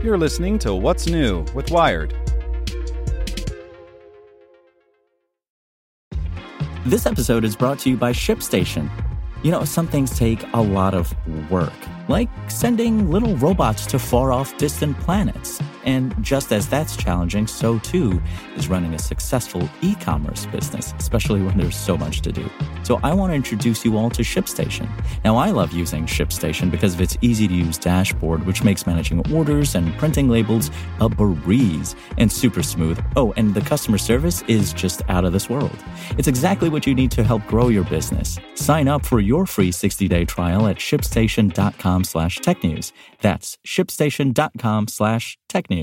You're listening to What's New with Wired. This episode is brought to you by ShipStation. You know, some things take a lot of work, like sending little robots to far-off distant planets. And just as that's challenging, so too is running a successful e-commerce business, especially when there's so much to do. So I want to introduce you all to ShipStation. Now, I love using ShipStation because of its easy-to-use dashboard, which makes managing orders and printing labels a breeze and super smooth. Oh, and the customer service is just out of this world. It's exactly what you need to help grow your business. Sign up for your free 60-day trial at shipstation.com/technews. That's shipstation.com/technews.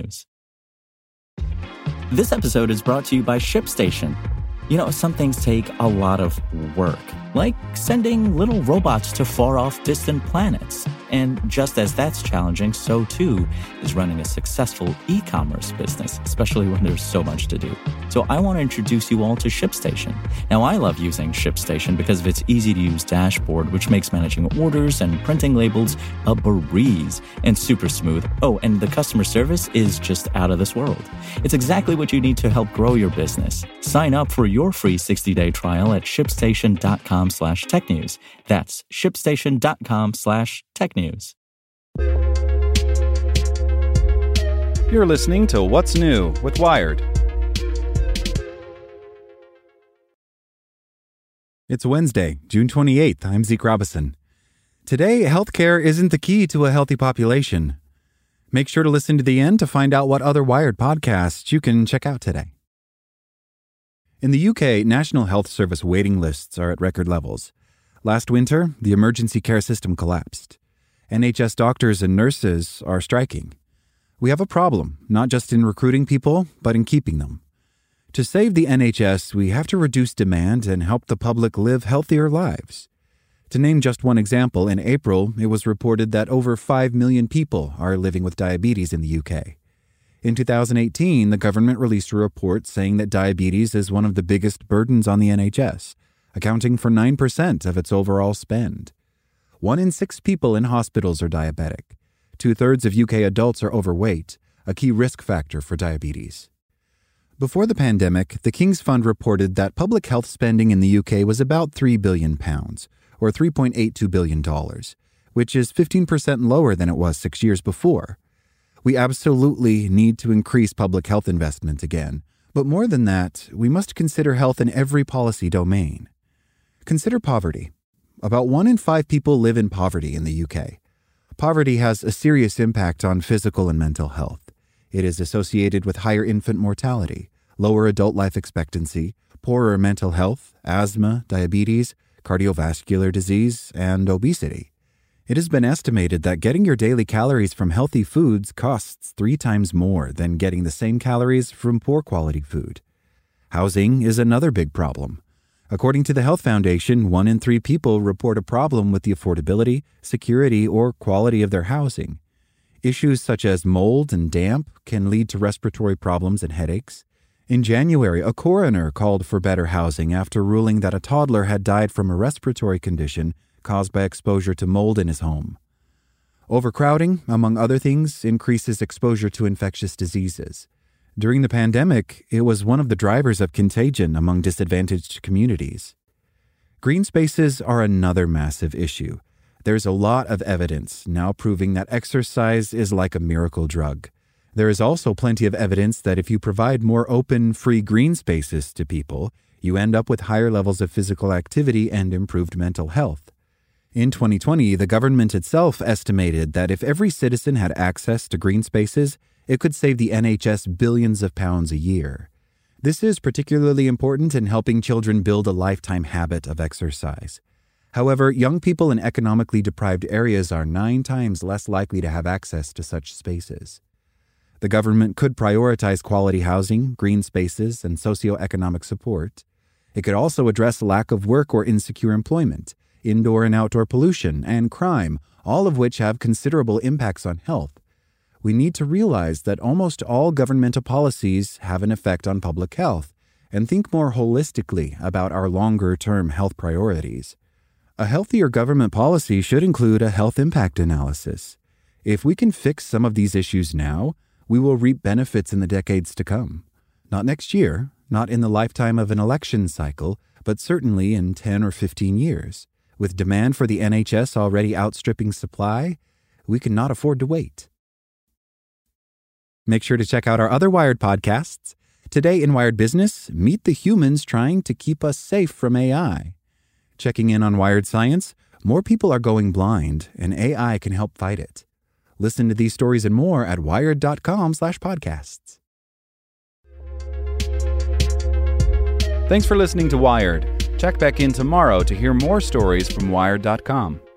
This episode is brought to you by ShipStation. You know, some things take a lot of work, like sending little robots to far-off distant planets. And just as that's challenging, so too is running a successful e-commerce business, especially when there's so much to do. So I want to introduce you all to ShipStation. Now, I love using ShipStation because of its easy-to-use dashboard, which makes managing orders and printing labels a breeze and super smooth. Oh, and the customer service is just out of this world. It's exactly what you need to help grow your business. Sign up for your free 60-day trial at shipstation.com/technews. That's shipstation.com/technews. You're listening to What's New with Wired. It's Wednesday, June 28th. I'm Zeke Robison. Today, healthcare isn't the key to a healthy population. Make sure to listen to the end to find out what other Wired podcasts you can check out today. In the UK, National Health Service waiting lists are at record levels. Last winter, the emergency care system collapsed. NHS doctors and nurses are striking. We have a problem, not just in recruiting people, but in keeping them. To save the NHS, we have to reduce demand and help the public live healthier lives. To name just one example, in April, it was reported that over 5 million people are living with diabetes in the UK. In 2018, the government released a report saying that diabetes is one of the biggest burdens on the NHS, accounting for 9% of its overall spend. 1 in 6 people in hospitals are diabetic. 2/3 of UK adults are overweight, a key risk factor for diabetes. Before the pandemic, the King's Fund reported that public health spending in the UK was about £3 billion, or $3.82 billion, which is 15% lower than it was 6 years before. We absolutely need to increase public health investment again, but more than that, we must consider health in every policy domain. Consider poverty. About 1 in 5 people live in poverty in the UK. Poverty has a serious impact on physical and mental health. It is associated with higher infant mortality, lower adult life expectancy, poorer mental health, asthma, diabetes, cardiovascular disease, and obesity. It has been estimated that getting your daily calories from healthy foods costs 3 times more than getting the same calories from poor quality food. Housing is another big problem. According to the Health Foundation, 1 in 3 people report a problem with the affordability, security, or quality of their housing. Issues such as mold and damp can lead to respiratory problems and headaches. In January, a coroner called for better housing after ruling that a toddler had died from a respiratory condition caused by exposure to mold in his home. Overcrowding, among other things, increases exposure to infectious diseases. During the pandemic, it was one of the drivers of contagion among disadvantaged communities. Green spaces are another massive issue. There's a lot of evidence now proving that exercise is like a miracle drug. There is also plenty of evidence that if you provide more open, free green spaces to people, you end up with higher levels of physical activity and improved mental health. In 2020, the government itself estimated that if every citizen had access to green spaces, it could save the NHS billions of pounds a year. This is particularly important in helping children build a lifetime habit of exercise. However, young people in economically deprived areas are 9 times less likely to have access to such spaces. The government could prioritize quality housing, green spaces, and socioeconomic support. It could also address lack of work or insecure employment, indoor and outdoor pollution, and crime, all of which have considerable impacts on health. We need to realize that almost all governmental policies have an effect on public health, and think more holistically about our longer-term health priorities. A healthier government policy should include a health impact analysis. If we can fix some of these issues now, we will reap benefits in the decades to come. Not next year, not in the lifetime of an election cycle, but certainly in 10 or 15 years. With demand for the NHS already outstripping supply, we cannot afford to wait. Make sure to check out our other Wired podcasts. Today in Wired Business, meet the humans trying to keep us safe from AI. Checking in on Wired Science, more people are going blind, and AI can help fight it. Listen to these stories and more at wired.com/podcasts. Thanks for listening to Wired. Check back in tomorrow to hear more stories from Wired.com.